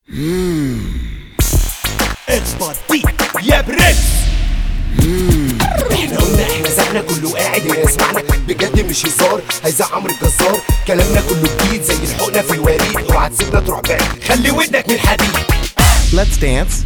اخبط بيك يا برنس. احنا قلنا احنا زعنا كله قاعد يسمعنا بجد مش هزار. هيزع عمرو الجزار كلامنا كله جديد زي الحقنه في الوريد. اوعى تسيبنا تروح بعيد خلي ودنك من الحديد. Let's dance.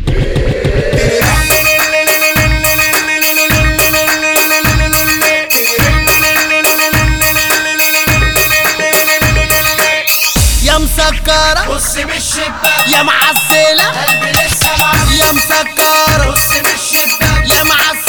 يا مسكرة بص من الشباك يا معسلة قلبي لسه معاك. يا مسكرة بص من الشباك يا معسلة